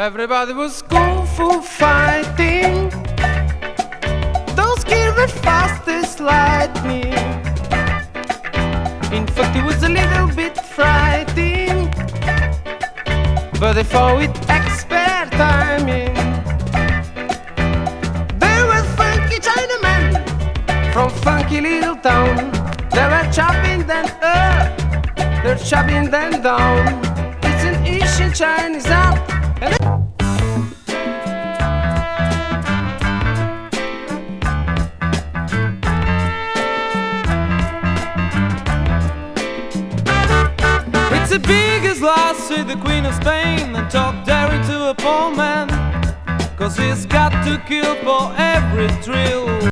Everybody was kung fu fighting. Those kids were fast as lightning. In fact, it was a little bit frightening, but they fought with expert timing. They were funky Chinamen from funky little town. They were chopping them up, they're chopping them down. It's an Asian Chinese art. It's the biggest lie, said the Queen of Spain, and talk daring to a poor man, 'cause he's got to kill for every thrill.